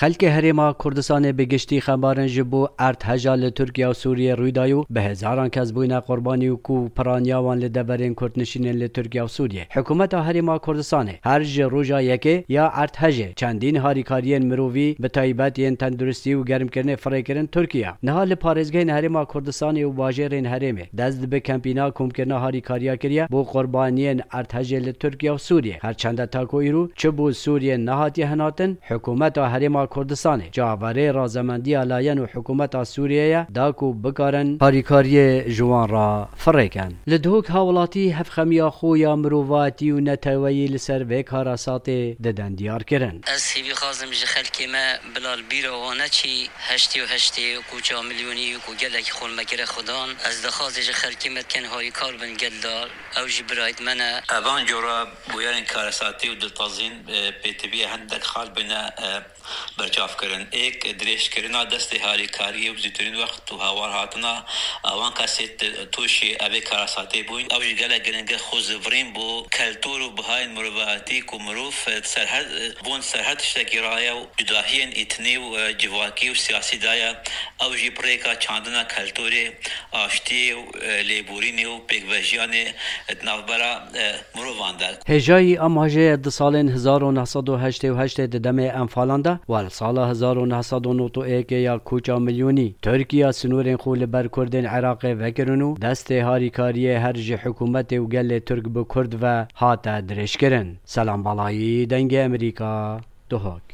خلک هریما کردستان بگشتی خبرن جبو ارتهجا لترکیه و سوریه رویدایو به هزاران کس بوین قربانی و کو پرانیاوان لدبرین کردنشینین لترکیه و سوریه. حکومت هریما کردستان هر روزا یکی یا ارتهجه چندین هاریکاریین مروی به تایبەتین تندرستی و گرم کردن فریکردن ترکیه. نهال پارێزگەین هریما کردستان و باجرین هریمه دست به کمپینا کمکردن هاریکاریا کریه بو قربانیین ارتهجه لترکیه و سوریه. هر چند تاکو ایرو چه بو سوریه نهاتی هناتن حکومت هریما کردستان جاواره رازمندی علایان و حکومت سوریه داکو بکارن هاریکاری جوان را فریکن. لدهوک هاولاتی هفخمیا خویا مروواتی و نتویی لسر وک هاراسات ددن دیار کرن. از هیوی خازم خلکی ما بلال بیروانه چی هشتی و کوچا میلیونی و گلک خون مکر خدان از دخازش خلکی متکن هاریکار بن گلدار او جبرایت منه اوان جورا بویان کارساتی و دلتازین پیتبی هندک خال بنا برچاف کرن ایک دریش کرنا دست هاریکاری و زیترین وقت و هوار هاتنا اوان کسیت توشی اوی کارساتی بوین او جگل گرنگ خوزورین بو کلتور و بهاین مروفاتی کو مروف سرحد بون سرحد شتکی رایه و جداهین ایتنی و جواکی و سیاسی دایا او جی پریکا چاندنا کلتوری آشتی و لیبورینی و پیگوژیان اتنافبرا مروفان دا. هجایی اماجه دسالین 1988 ددم انفالاندا و سال 1991 یا کوچا میلیونی ترکیه سنورین خول بر کردن عراق وکرنو دست هاریکاری هرج حکومت و گل ترک به کرد و هات درش کرن. سلام بالایی دنگ امریکا دهاک.